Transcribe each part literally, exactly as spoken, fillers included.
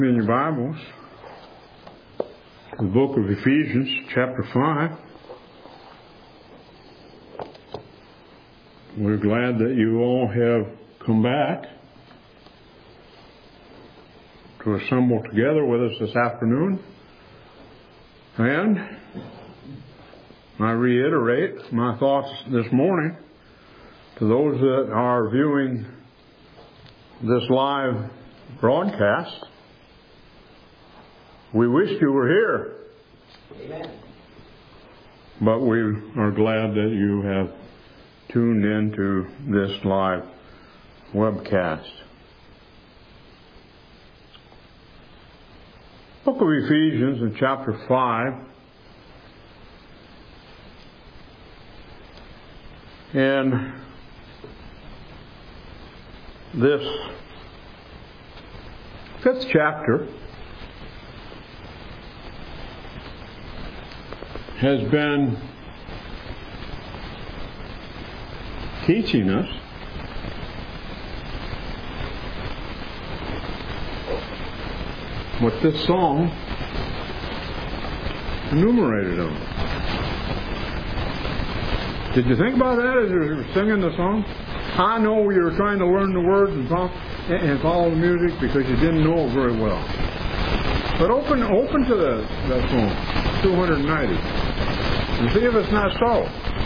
In your Bibles, the book of Ephesians, chapter five. We're glad that you all have come back to assemble together with us this afternoon. And I reiterate my thoughts this morning to those that are viewing this live broadcast. We wished you were here. Amen. But we are glad that you have tuned into this live webcast. Book of Ephesians in chapter five. And this fifth chapter has been teaching us what this song enumerated on. Did you think about that as you were singing the song? I know you were trying to learn the words and follow, and follow the music because you didn't know it very well. But open open to the, that song, two hundred ninety. And see if it's not so.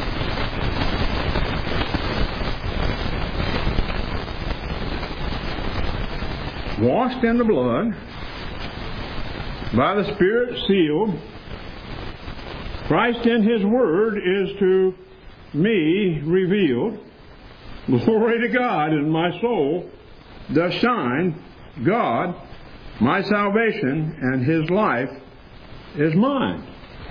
Washed in the blood, by the Spirit sealed, Christ in His Word is to me revealed. Glory to God, in my soul does shine. God, my salvation, and His life is mine.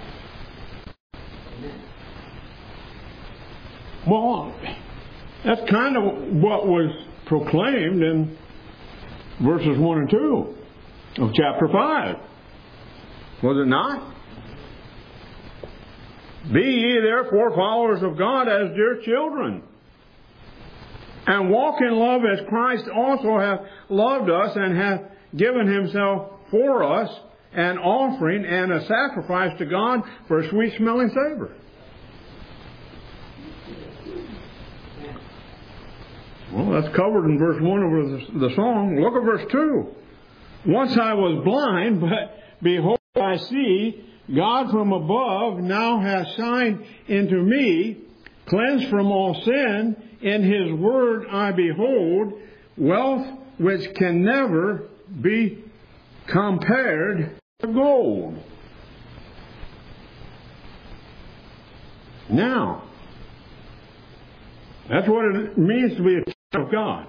Well, that's kind of what was proclaimed in verses one and two of chapter five. Was it not? Be ye therefore followers of God as dear children, and walk in love as Christ also hath loved us and hath given Himself for us, an offering and a sacrifice to God for a sweet smelling savor. Well, that's covered in verse one of the song. Look at verse two. Once I was blind, but behold, I see. God from above now hath shined into me, cleansed from all sin. In His Word I behold wealth which can never be compared to gold. Now, that's what it means to be a child of God.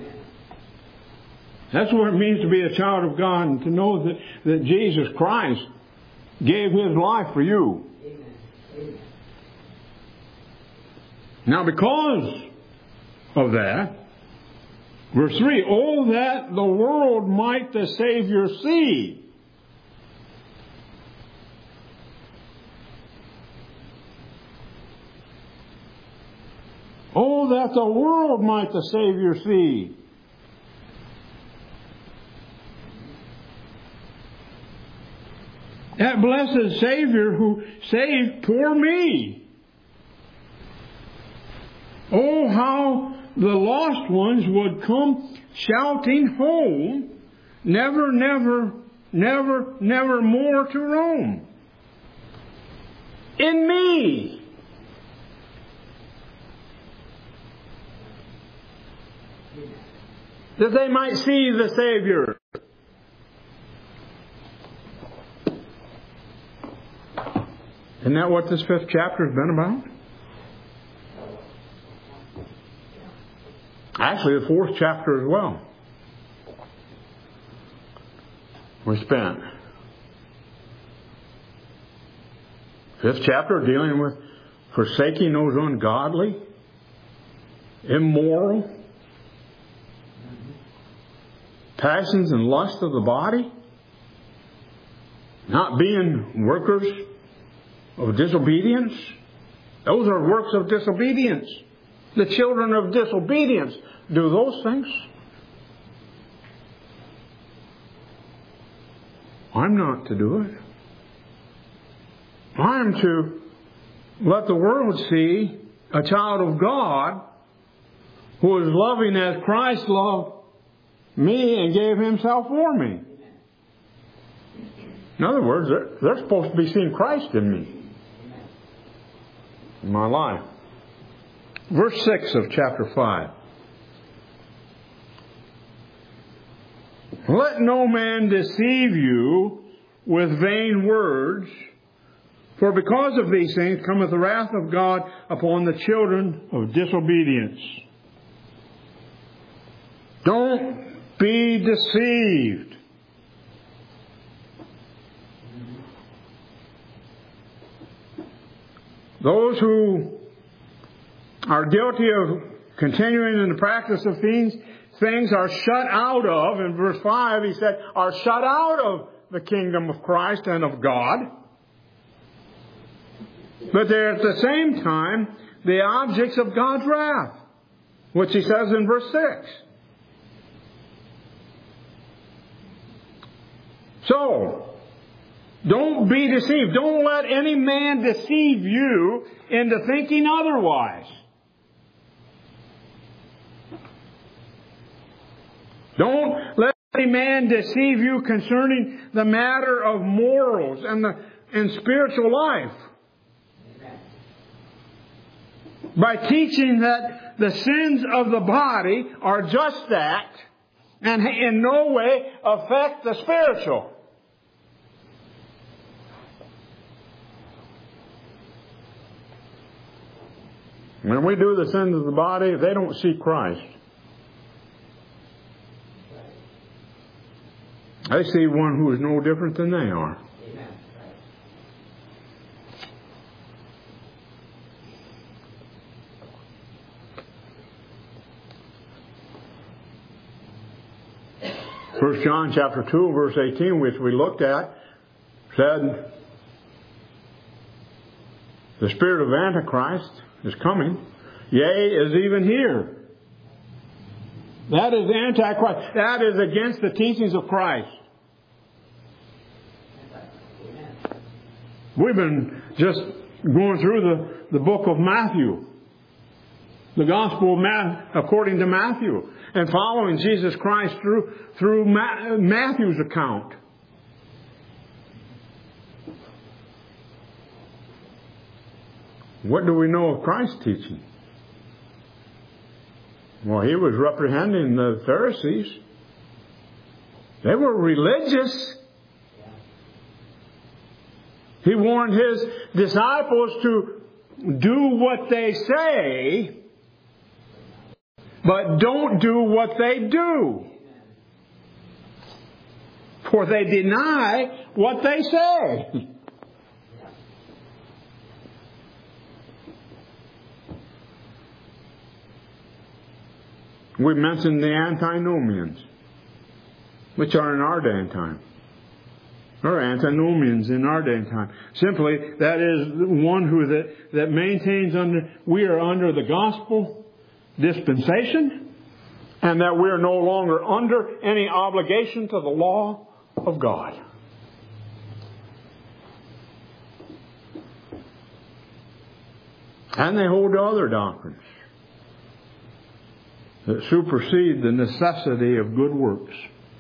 That's what it means to be a child of God, and to know that, that Jesus Christ gave His life for you. Amen. Now, because of that, verse three, oh, that the world might the Savior see. Oh, that the world might the Savior see. That blessed Savior who saved poor me. Oh, how the lost ones would come shouting home, never, never, never, never more to roam. In me. That they might see the Savior. Isn't that what this fifth chapter has been about? Actually, the fourth chapter as well. We spent. Fifth chapter dealing with forsaking those ungodly, immoral, passions and lust of the body, not being workers of disobedience. Those are works of disobedience. The children of disobedience do those things. I'm not to do it. I'm to let the world see a child of God who is loving as Christ loved me and gave Himself for me. In other words, they're, they're supposed to be seeing Christ in me, in my life. Verse six of chapter five. Let no man deceive you with vain words, for because of these things cometh the wrath of God upon the children of disobedience. Don't be deceived. Those who are guilty of continuing in the practice of things, things are shut out of, in verse five he said, are shut out of the kingdom of Christ and of God. But they're at the same time the objects of God's wrath, which he says in verse six. So, don't be deceived. Don't let any man deceive you into thinking otherwise. Don't let any man deceive you concerning the matter of morals and the and spiritual life. By teaching that the sins of the body are just that and in no way affect the spiritual. When we do the sins of the body, they don't see Christ. They see one who is no different than they are. First John chapter two, verse eighteen, which we looked at, said, the spirit of Antichrist is coming, yea, is even here. That is Antichrist. That is against the teachings of Christ. We've been just going through the, the book of Matthew. The Gospel of Matthew, according to Matthew. And following Jesus Christ through, through Ma- Matthew's account. What do we know of Christ's teaching? Well, he was reprehending the Pharisees. They were religious. He warned his disciples to do what they say, but don't do what they do. For they deny what they say. We mentioned the antinomians, which are in our day and time. Or antinomians in our day and time. Simply, that is one who that, that maintains under, we are under the gospel dispensation, and that we are no longer under any obligation to the law of God. And they hold to other doctrines that supersede the necessity of good works.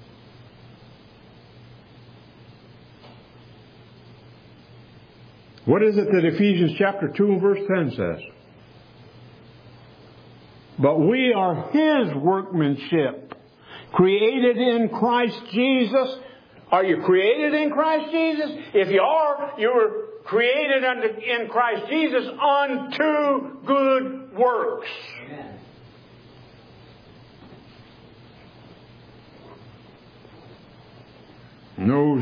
What is it that Ephesians chapter two and verse ten says? But we are His workmanship, created in Christ Jesus. Are you created in Christ Jesus? If you are, you were created unto, in Christ Jesus unto good works. Amen. And those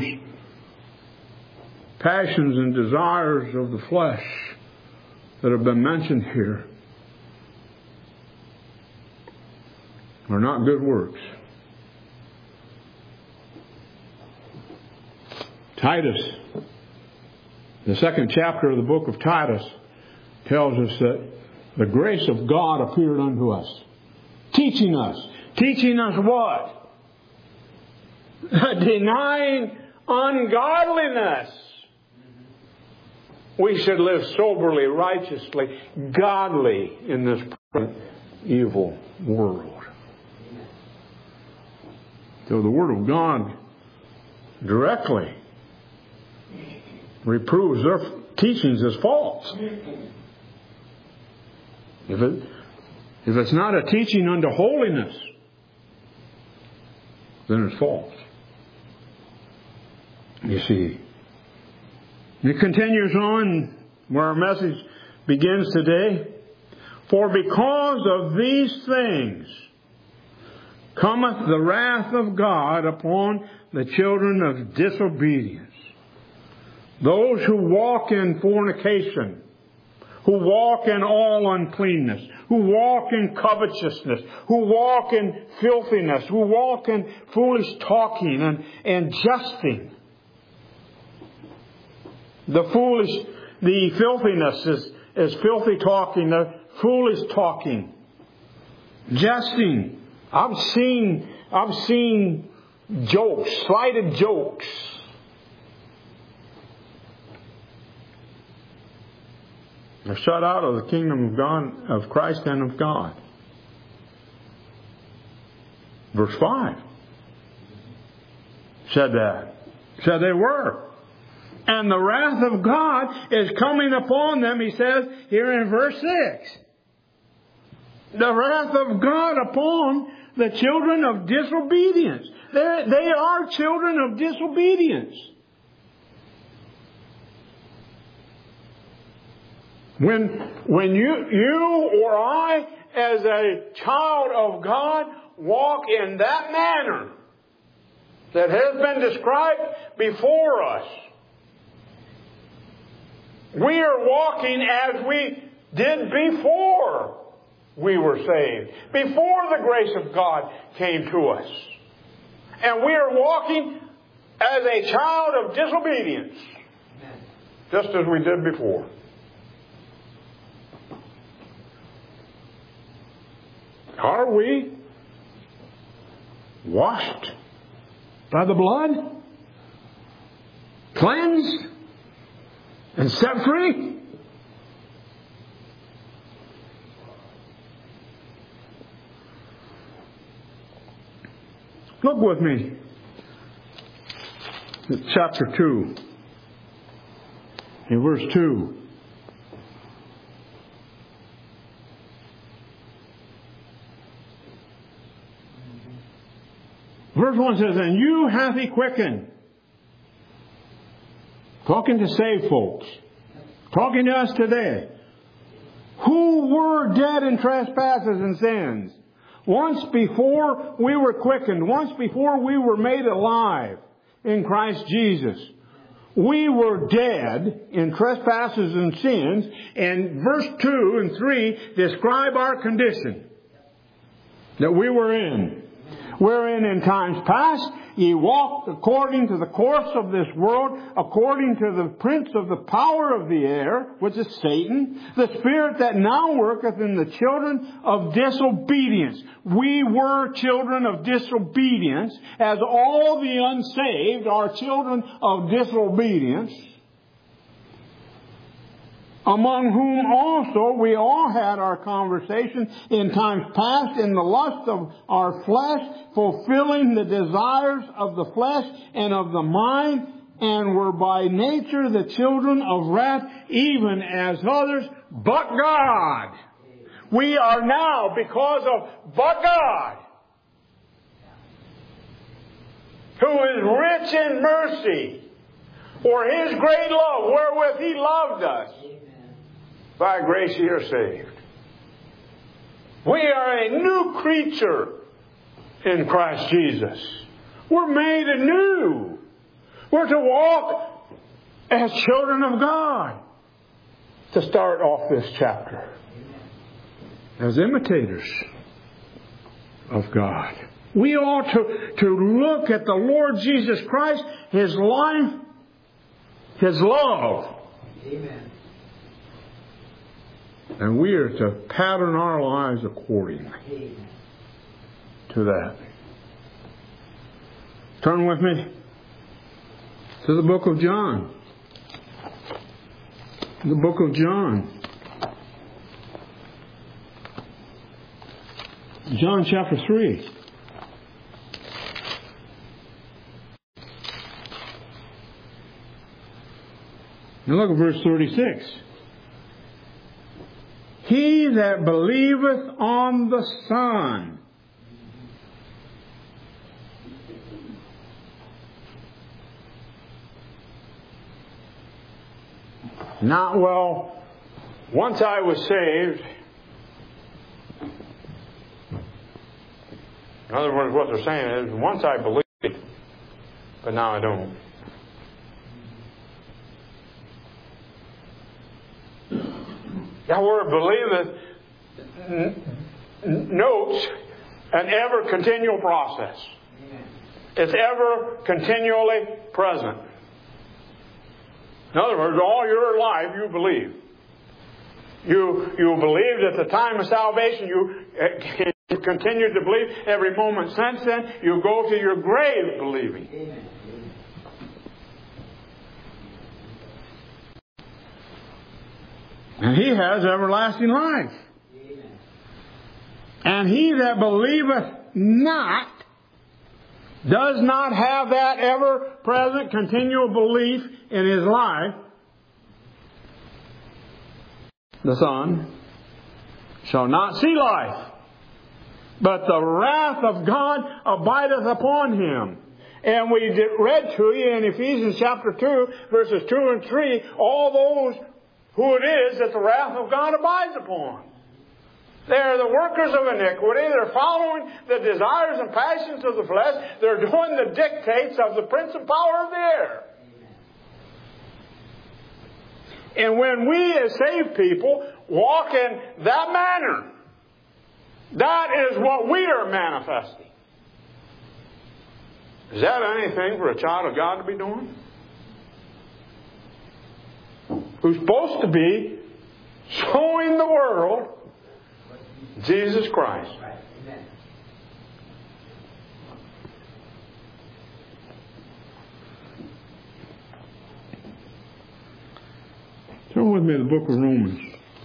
passions and desires of the flesh that have been mentioned here are not good works. Titus, the second chapter of the book of Titus, tells us that the grace of God appeared unto us, teaching us. Teaching us what? Denying ungodliness. We should live soberly, righteously, godly in this present evil world. So the Word of God directly reproves their teachings as false. If it, if it's not a teaching unto holiness, then it's false. You see. It continues on where our message begins today. For because of these things cometh the wrath of God upon the children of disobedience. Those who walk in fornication, who walk in all uncleanness, who walk in covetousness, who walk in filthiness, who walk in foolish talking and, and jesting. The foolish, the filthiness is, is filthy talking, the foolish talking, jesting. I've seen, I've seen jokes, slighted jokes. They're shut out of the kingdom of God, of Christ and of God. Verse five said that. Said they were. And the wrath of God is coming upon them, he says here in verse six. The wrath of God upon the children of disobedience. They're, they are children of disobedience. When, when you, you or I, as a child of God, walk in that manner that has been described before us, we are walking as we did before we were saved, before the grace of God came to us. And we are walking as a child of disobedience, just as we did before. Are we washed by the blood? Cleansed? And set free? Look with me at chapter two. In verse two. Verse one says, and you hath he quickened. Talking to saved folks. Talking to us today. Who were dead in trespasses and sins. Once before we were quickened. Once before we were made alive in Christ Jesus. We were dead in trespasses and sins. And verse two and three describe our condition that we were in. Wherein in times past ye walked according to the course of this world, according to the prince of the power of the air, which is Satan, the spirit that now worketh in the children of disobedience. We were children of disobedience, as all the unsaved are children of disobedience. Among whom also we all had our conversation in times past in the lust of our flesh, fulfilling the desires of the flesh and of the mind, and were by nature the children of wrath, even as others, but God. We are now, because of but God, who is rich in mercy, for His great love wherewith He loved us. By grace ye are saved. We are a new creature in Christ Jesus. We're made anew. We're to walk as children of God. To start off this chapter. As imitators of God. We ought to, to look at the Lord Jesus Christ, His life, His love. Amen. And we are to pattern our lives accordingly to that. Turn with me to the book of John. The book of John. John chapter three. Now look at verse thirty-six. He that believeth on the Son Not, well, once I was saved. In other words, what they're saying is, once I believed, but now I don't. That word believeth n- notes an ever continual process. It's ever continually present. In other words, all your life you believe. You you believed at the time of salvation. You uh, continued to believe every moment since then. You go to your grave believing. Amen. And he has everlasting life. Amen. And he that believeth not does not have that ever-present, continual belief in his life, the Son, shall not see life, but the wrath of God abideth upon him. And we did, read to you in Ephesians chapter two, verses two and three, all those who it is that the wrath of God abides upon. They're the workers of iniquity. They're following the desires and passions of the flesh. They're doing the dictates of the prince and power of the air. And when we as saved people walk in that manner, that is what we are manifesting. Is that anything for a child of God to be doing? Who's supposed to be showing the world Jesus Christ. Turn with me to the book of Romans.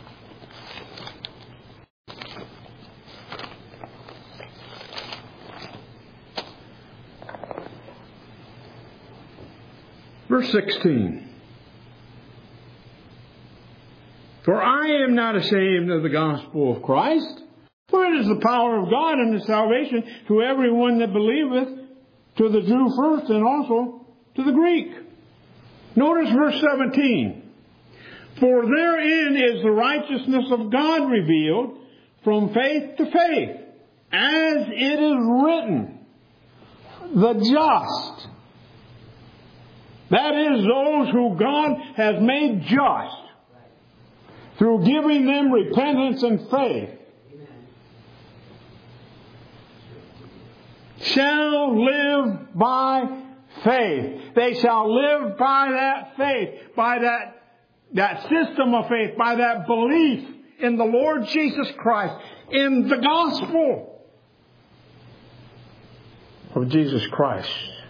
Verse sixteen. For I am not ashamed of the gospel of Christ, for it is the power of God unto salvation to everyone that believeth, to the Jew first and also to the Greek. Notice verse seventeen. For therein is the righteousness of God revealed from faith to faith, as it is written, the just. That is, those who God has made just, through giving them repentance and faith, shall live by faith. They shall live by that faith, by that, that system of faith, by that belief in the Lord Jesus Christ, in the gospel of Jesus Christ.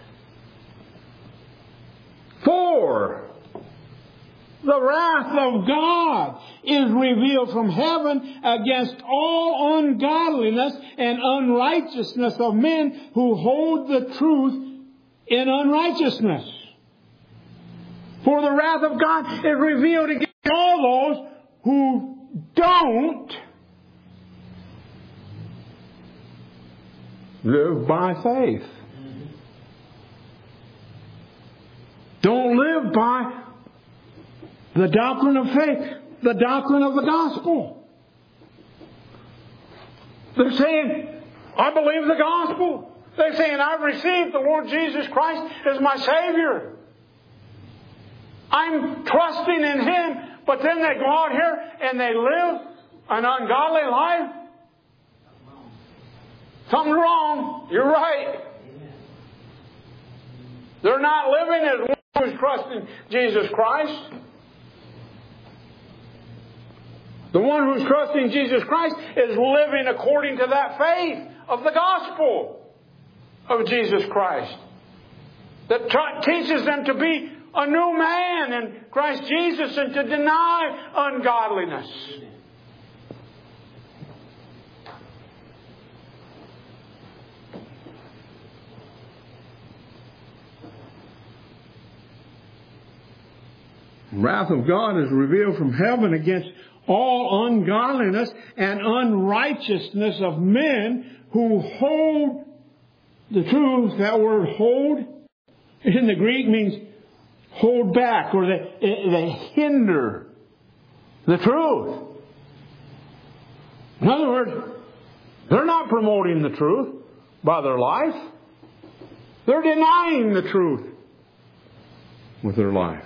For the wrath of God is revealed from heaven against all ungodliness and unrighteousness of men who hold the truth in unrighteousness. For the wrath of God is revealed against all those who don't live by faith. Don't live by the doctrine of faith, the doctrine of the gospel. They're saying, I believe the gospel. They're saying, I've received the Lord Jesus Christ as my Savior. I'm trusting in Him. But then they go out here and they live an ungodly life. Something's wrong. You're right. They're not living as one who's trusting Jesus Christ. The one who's trusting Jesus Christ is living according to that faith of the gospel of Jesus Christ. that tra- teaches them to be a new man in Christ Jesus and to deny ungodliness. The wrath of God is revealed from heaven against all ungodliness and unrighteousness of men who hold the truth. That word hold in the Greek means hold back, or they, they hinder the truth. In other words, they're not promoting the truth by their life. They're denying the truth with their life.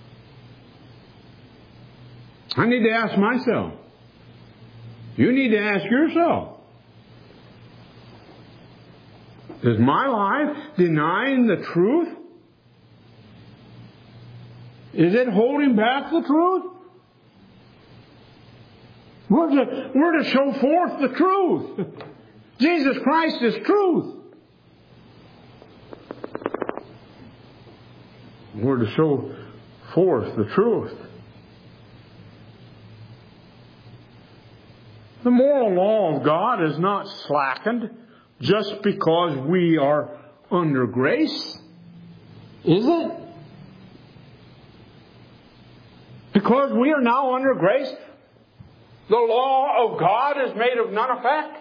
I need to ask myself. You need to ask yourself. Is my life denying the truth? Is it holding back the truth? We're to, we're to show forth the truth. Jesus Christ is truth. We're to show forth the truth. The moral law of God is not slackened just because we are under grace, is it? Because we are now under grace, the law of God is made of none effect?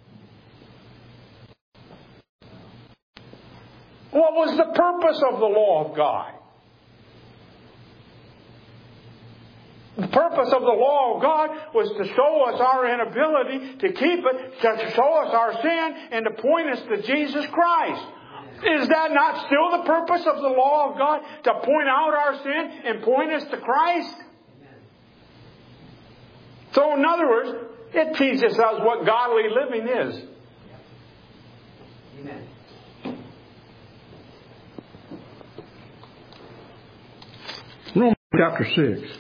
What was the purpose of the law of God? The purpose of the law of God was to show us our inability to keep it, to show us our sin, and to point us to Jesus Christ. Is that not still the purpose of the law of God? To point out our sin and point us to Christ? So in other words, it teaches us what godly living is. Amen. Romans chapter six.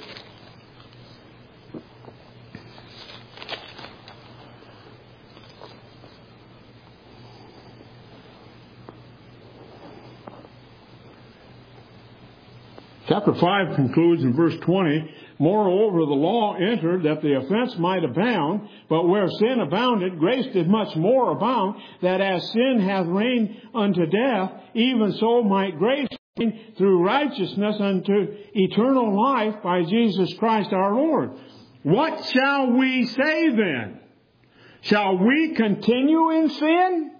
Chapter five concludes in verse twenty, moreover, the law entered that the offense might abound, but where sin abounded, grace did much more abound, that as sin hath reigned unto death, even so might grace reign through righteousness unto eternal life by Jesus Christ our Lord. What shall we say then? Shall we continue in sin,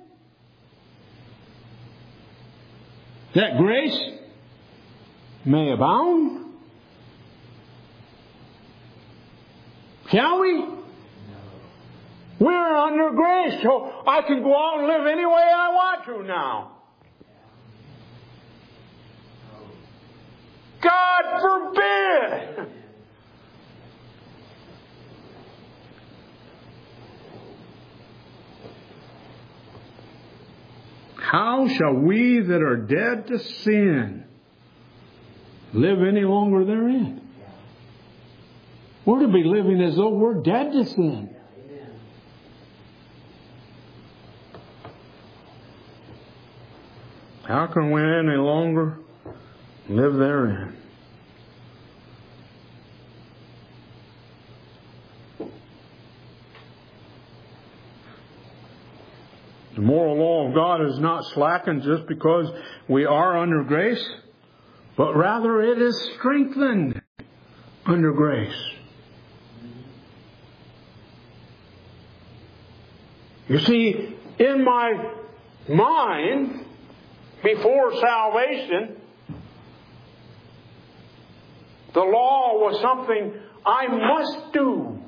that grace may abound? Shall we? No. We're under grace, so I can go out and live any way I want to now. God forbid! How shall we that are dead to sin live any longer therein? We're to be living as though we're dead to sin. How can we any longer live therein? The moral law of God is not slackened just because we are under grace, but rather it is strengthened under grace. You see, in my mind, before salvation, the law was something I must do.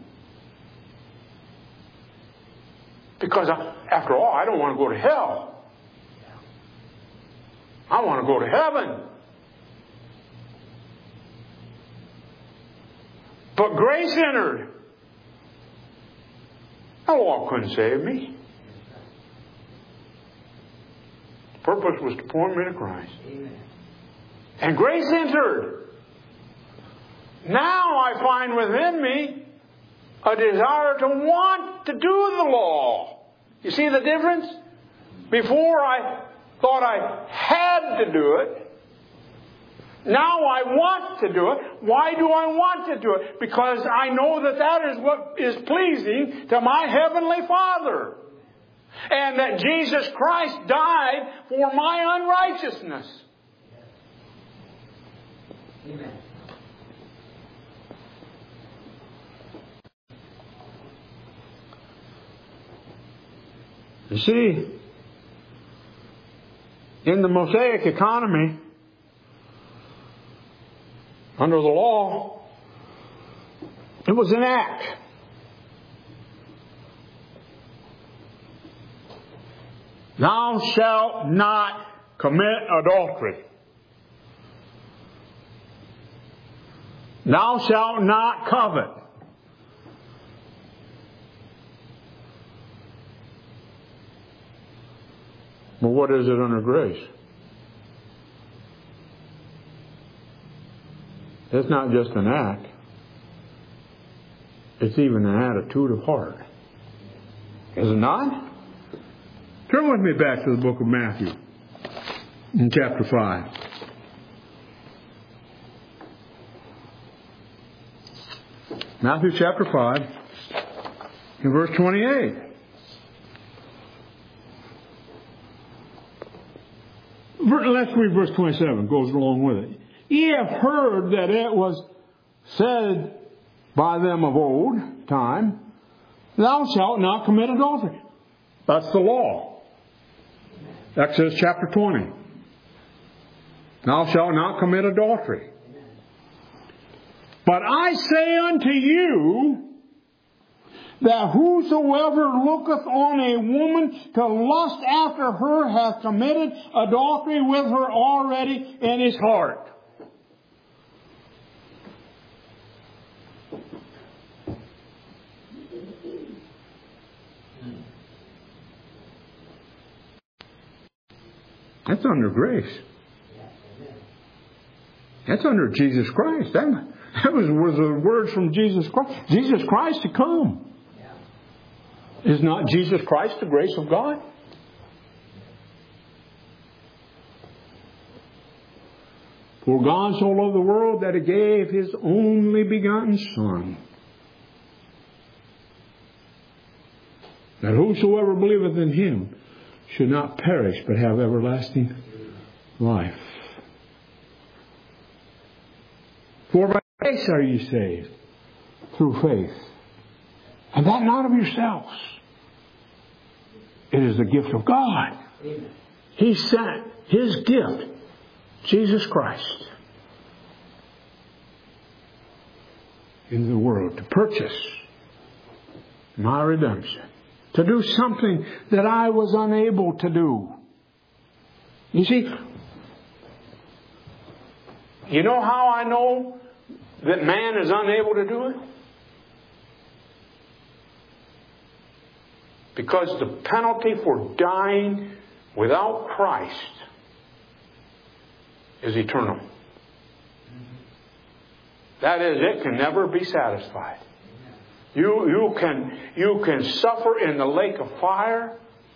Because, I, after all, I don't want to go to hell. I want to go to heaven. But grace entered. The law couldn't save me. The purpose was to point me to Christ. Amen. And grace entered. Now I find within me a desire to want to do the law. You see the difference? Before I thought I had to do it. Now I want to do it. Why do I want to do it? Because I know that that is what is pleasing to my Heavenly Father. And that Jesus Christ died for my unrighteousness. Amen. You see, in the Mosaic economy, under the law, it was an act. Thou shalt not commit adultery. Thou shalt not covet. But what is it under grace? It's not just an act. It's even an attitude of heart. Is it not? Turn with me back to the book of Matthew in chapter five. Matthew chapter five in verse twenty-eight. Let's read verse twenty-seven. Goes along with it. Ye have heard that it was said by them of old time, thou shalt not commit adultery. That's the law. Exodus chapter twenty. Thou shalt not commit adultery. But I say unto you, that whosoever looketh on a woman to lust after her hath committed adultery with her already in his heart. That's under grace. That's under Jesus Christ. That, that was, was the words from Jesus Christ. Jesus Christ to come. Is not Jesus Christ the grace of God? For God so loved the world that He gave His only begotten Son, that whosoever believeth in Him should not perish but have everlasting life. For by grace are ye saved, through faith. And that not of yourselves. It is the gift of God. Amen. He sent His gift, Jesus Christ, into the world to purchase my redemption. To do something that I was unable to do. You see, you know how I know that man is unable to do it? Because the penalty for dying without Christ is eternal. That is, it can never be satisfied. You, you can, you can suffer in the lake of fire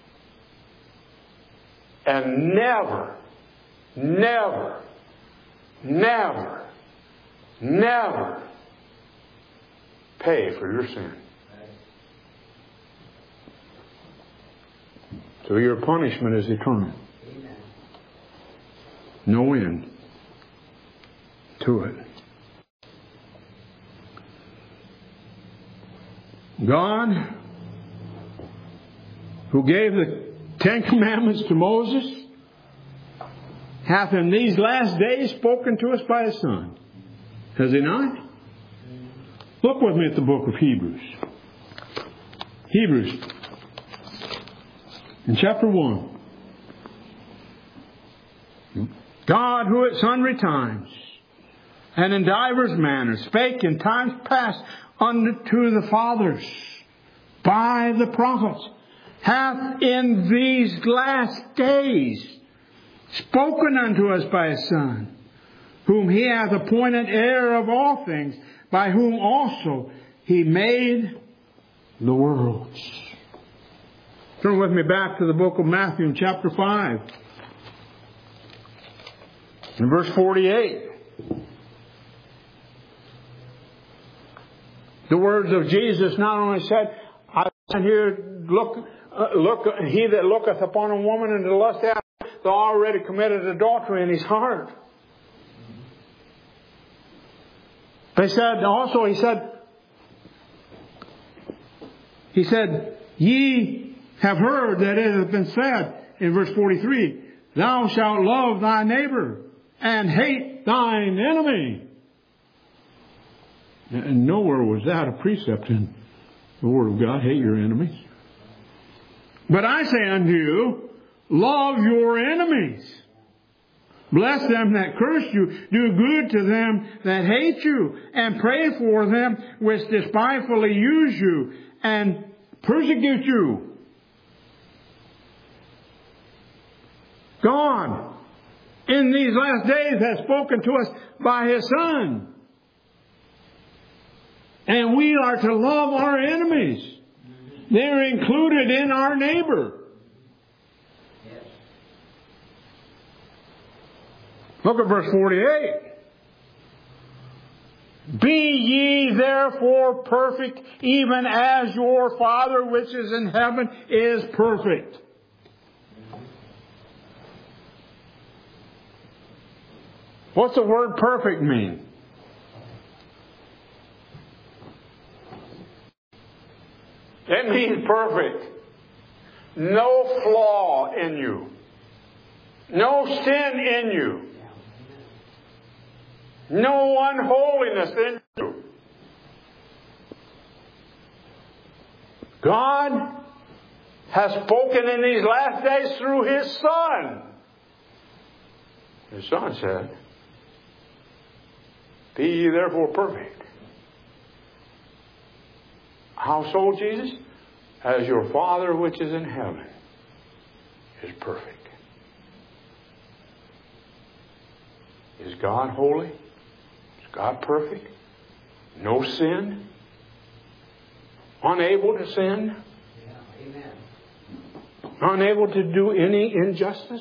and never, never, never, never pay for your sin. So your punishment is eternal. No end to it. God, who gave the Ten Commandments to Moses, hath in these last days spoken to us by His Son. Has He not? Look with me at the book of Hebrews. Hebrews. In chapter one. God, who at sundry times and in divers manners spake in times past unto the fathers by the prophets, hath in these last days spoken unto us by His Son, whom He hath appointed heir of all things, by whom also He made the worlds. Turn with me back to the book of Matthew in chapter five. In verse forty-eight, the words of Jesus not only said, I stand here, look, uh, look, he that looketh upon a woman and to lust after, thou already committed adultery in his heart. They said also, he said, he said, ye have heard that it hath been said in verse forty-three, thou shalt love thy neighbor and hate thine enemy. And nowhere was that a precept in the Word of God, hate your enemies. But I say unto you, love your enemies. Bless them that curse you. Do good to them that hate you. And pray for them which despitefully use you and persecute you. God, in these last days, has spoken to us by His Son. And we are to love our enemies. They're included in our neighbor. Look at verse forty-eight. Be ye therefore perfect, even as your Father which is in heaven is perfect. What's the word perfect mean? It means perfect. No flaw in you. No sin in you. No unholiness in you. God has spoken in these last days through His Son. His Son said, be ye therefore perfect. How so, Jesus? As your Father which is in heaven is perfect. Is God holy? Is God perfect? No sin? Unable to sin? Yeah, amen. Unable to do any injustice?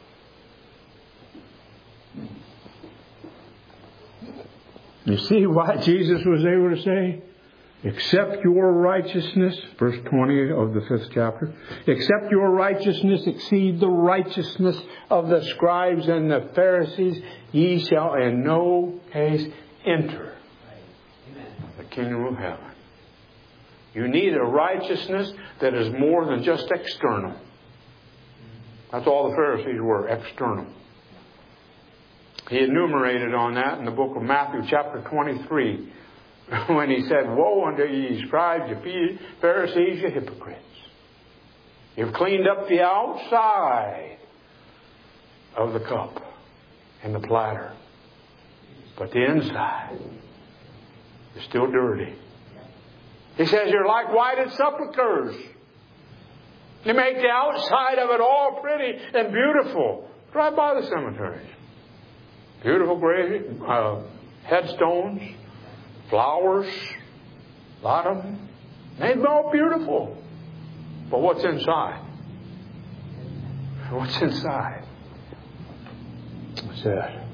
You see why Jesus was able to say, except your righteousness, verse twenty of the fifth chapter, except your righteousness exceed the righteousness of the scribes and the Pharisees, ye shall in no case enter the kingdom of heaven. You need a righteousness that is more than just external. That's all the Pharisees were, external. He enumerated on that in the book of Matthew chapter twenty-three when he said, woe unto ye scribes, ye Pharisees, ye hypocrites. You've cleaned up the outside of the cup and the platter, but the inside is still dirty. He says you're like whited sepulchres. You make the outside of it all pretty and beautiful. Drive by the cemeteries. Beautiful grave, uh, headstones, flowers, a lot of them. They're all beautiful. But what's inside? What's inside? What's that?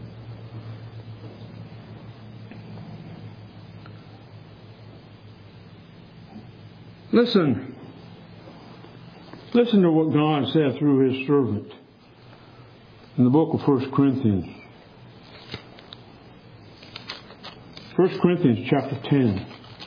Listen. Listen to what God said through His servant in the book of First Corinthians. First Corinthians chapter ten.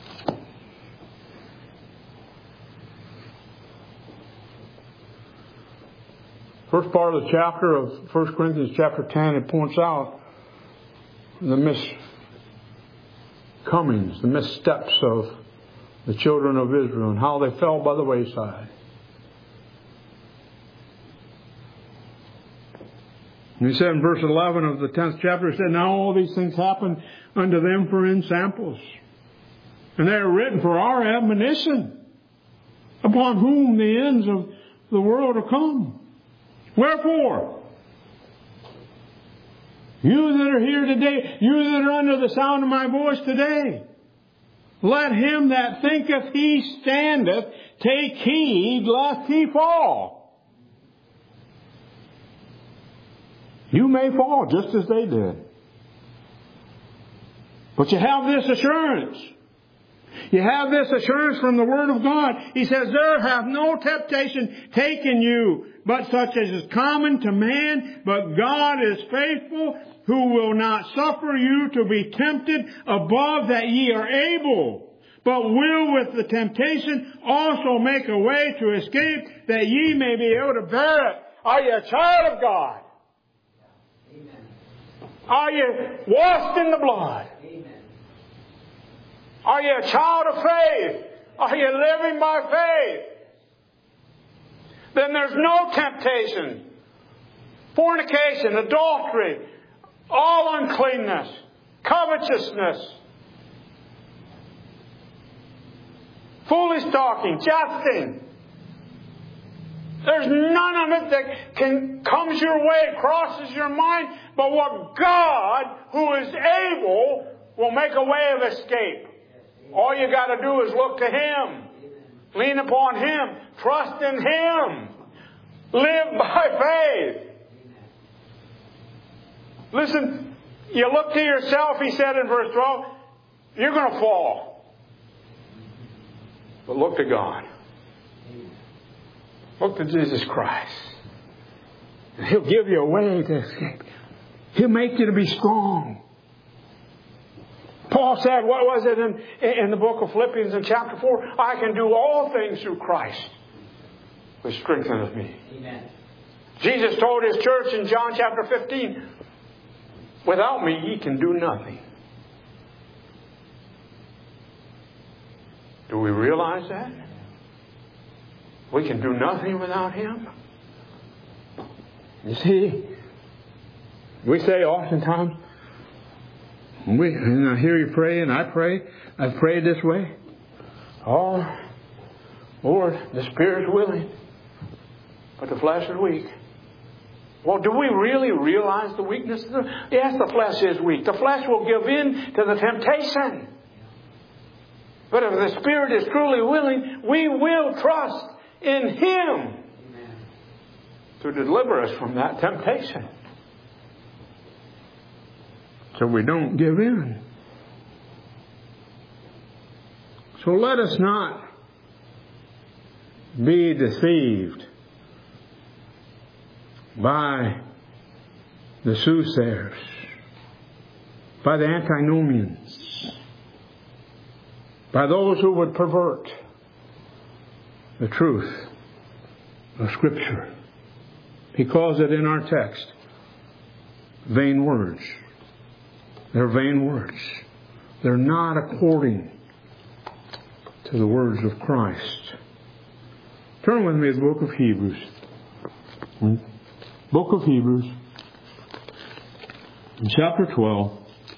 First part of the chapter of First Corinthians chapter ten, it points out the miscomings, the missteps of the children of Israel and how they fell by the wayside. And he said in verse eleven of the tenth chapter, he said, now all these things happen unto them for ensamples. And they are written for our admonition, upon whom the ends of the world are come. Wherefore, you that are here today, you that are under the sound of my voice today, let him that thinketh he standeth take heed lest he fall. You may fall just as they did. But you have this assurance. You have this assurance from the Word of God. He says, there hath no temptation taken you, but such as is common to man. But God is faithful, who will not suffer you to be tempted above that ye are able, but will with the temptation also make a way to escape, that ye may be able to bear it. Are you a child of God? Amen. Are you washed in the blood? Amen. Are you a child of faith? Are you living by faith? Then there's no temptation. Fornication, adultery, all uncleanness, covetousness, foolish talking, jesting. There's none of it that can comes your way, crosses your mind, but what God, who is able, will make a way of escape. All you got to do is look to Him. Lean upon Him. Trust in Him. Live by faith. Listen, you look to yourself, He said in verse twelve, you're going to fall. But look to God. Look to Jesus Christ. And He'll give you a way to escape. He'll make you to be strong. Paul said, what was it in, in the book of Philippians in chapter four? I can do all things through Christ, which strengtheneth me. Amen. Jesus told His church in John chapter fifteen, without me ye can do nothing. Do we realize that? We can do nothing without Him. You see, we say oftentimes, we, and I hear you pray, and I pray. I've prayed this way. Oh, Lord, the Spirit's willing, but the flesh is weak. Well, do we really realize the weakness? Yes, the flesh is weak. The flesh will give in to the temptation. But if the Spirit is truly willing, we will trust in Him to deliver us from that temptation. So we don't give in. So let us not be deceived by the soothsayers, by the antinomians, by those who would pervert the truth of Scripture. He calls it in our text vain words. They're vain words. They're not according to the words of Christ. Turn with me to the book of Hebrews. Book of Hebrews, in chapter twelve.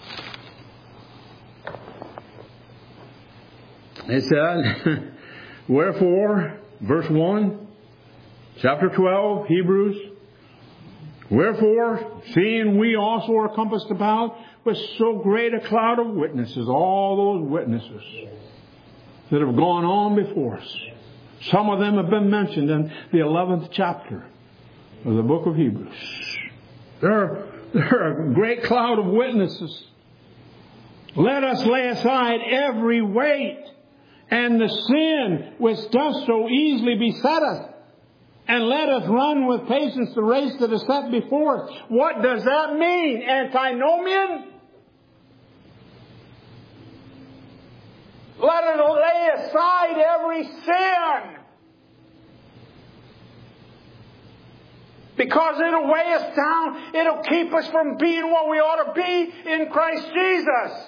It said, wherefore, verse one, chapter twelve, Hebrews, wherefore, seeing we also are compassed about with so great a cloud of witnesses, all those witnesses that have gone on before us. Some of them have been mentioned in the eleventh chapter of the book of Hebrews. There are, there are a great cloud of witnesses. Let us lay aside every weight and the sin which does so easily beset us, and let us run with patience the race that is set before us. What does that mean? Antinomian? Let us lay aside every sin, because it'll weigh us down. It'll keep us from being what we ought to be in Christ Jesus.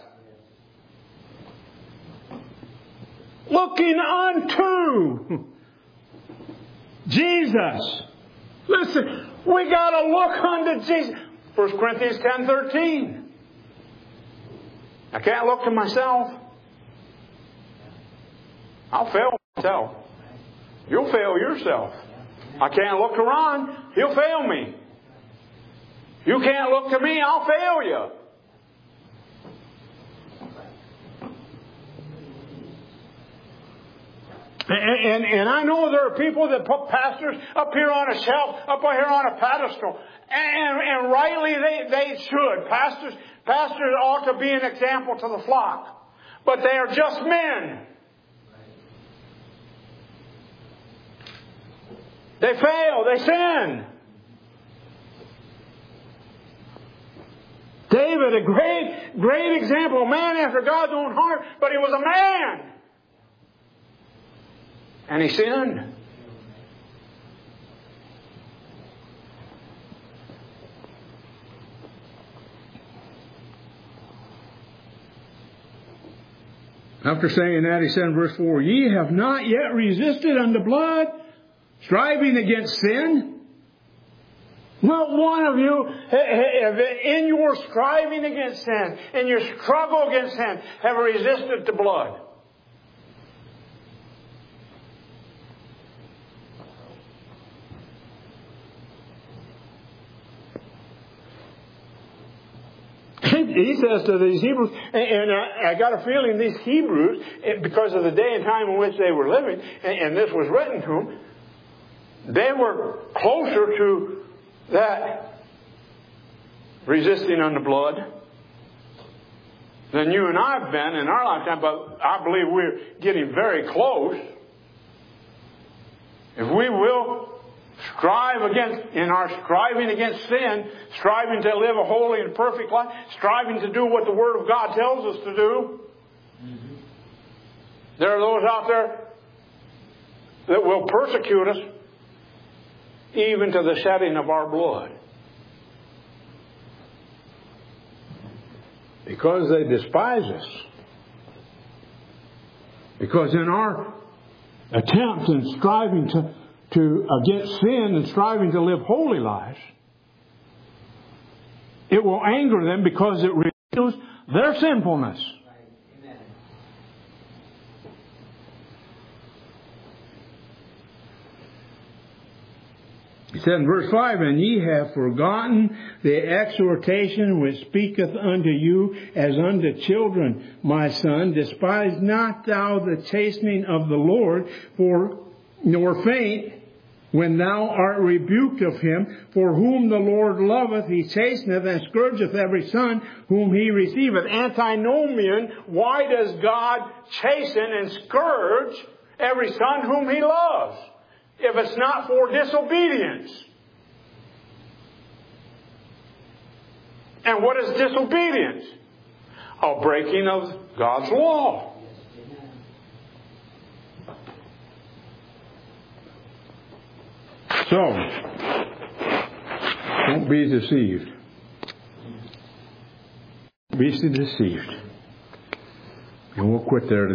Looking unto Jesus. Listen, we got to look unto Jesus. First Corinthians ten thirteen. I can't look to myself. I'll fail myself. You'll fail yourself. I can't look to Ron. He'll fail me. You can't look to me. I'll fail you. And, and, and I know there are people that put pastors up here on a shelf, up here on a pedestal. And, and rightly they, they should. Pastors, pastors ought to be an example to the flock. But they are just men. They fail. They sin. David, a great, great example. A man after God's own heart. But he was a man. And he sinned. After saying that, he said in verse four, ye have not yet resisted unto blood, striving against sin. Not one of you, in your striving against sin, in your struggle against sin, have resisted to blood. He says to these Hebrews, and I got a feeling these Hebrews, because of the day and time in which they were living, and this was written to them, they were closer to that resisting unto blood than you and I have been in our lifetime, but I believe we're getting very close. If we will strive against, in our striving against sin, striving to live a holy and perfect life, striving to do what the Word of God tells us to do. Mm-hmm. There are those out there that will persecute us even to the shedding of our blood. Because they despise us. Because in our attempts and striving to to against sin and striving to live holy lives, it will anger them because it reveals their sinfulness. Amen. He said in verse five, and ye have forgotten the exhortation which speaketh unto you as unto children, my son. Despise not thou the chastening of the Lord, for nor faint when thou art rebuked of him. For whom the Lord loveth, he chasteneth, and scourgeth every son whom he receiveth. Antinomian, why does God chasten and scourge every son whom he loves, if it's not for disobedience? And what is disobedience? A breaking of God's law. So, don't be deceived. Be deceived. And we'll quit there today.